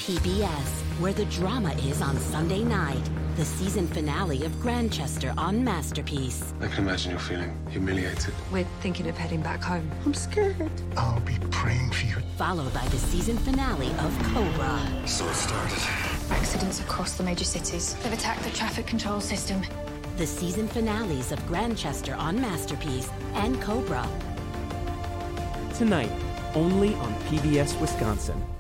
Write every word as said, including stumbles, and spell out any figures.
P B S, where the drama is on Sunday night. The season finale of Grantchester on Masterpiece. I can imagine you're feeling humiliated. We're thinking of heading back home. I'm scared. I'll be praying for you. Followed by the season finale of Cobra. So it started. Accidents across the major cities. They've attacked the traffic control system. The season finales of Grantchester on Masterpiece and Cobra. Tonight, only on P B S Wisconsin.